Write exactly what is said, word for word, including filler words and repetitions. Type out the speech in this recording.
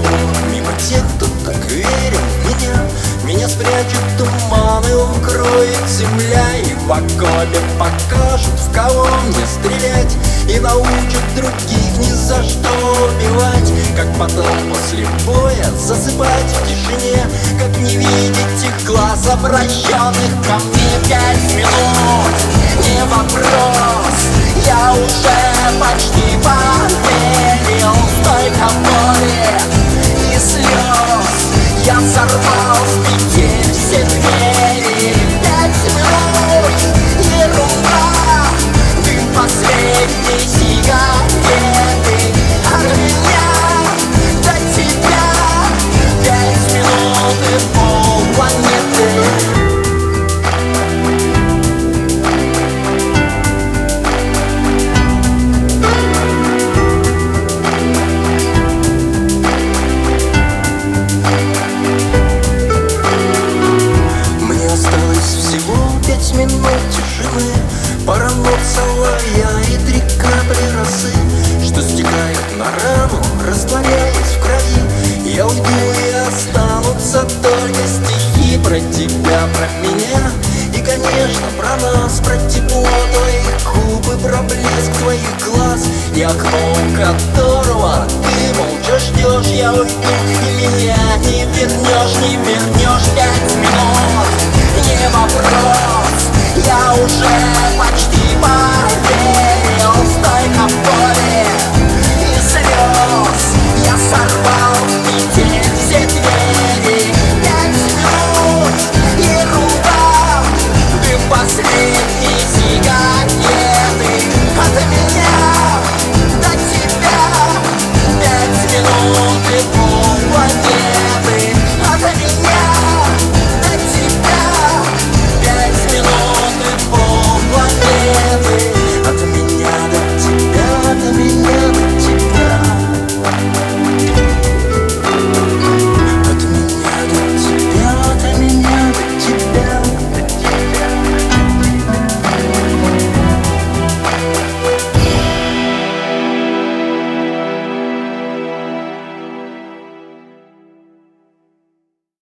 мимо тех, кто так верил в меня. Меня спрячет туман и укроет земля, и в окопе покажут, в кого мне стрелять, и научат других ни за что убивать. Как потом после боя засыпать в тишине, как не видеть их глаз, обращенных ко мне. Пять минут, не вопрос, я уже почти поверил. Столько боли и слез, я взорвал в пяти все двери. Пять минут, ерунда, дым последней сигареты. От меня до тебя пять минут и полпланеты. Пять минут тишины, пара нот соловья и три капли росы, что стекает на рану, растворяясь в крови. Я уйду, и останутся только стихи про тебя, про меня и, конечно, про нас, про тепло твоих губ и про блеск твоих глаз, и окно, у которого ты молча ждешь. Я уйду, и меня не вернешь, не вернешь. Пять минут, не вопрос, я уже почти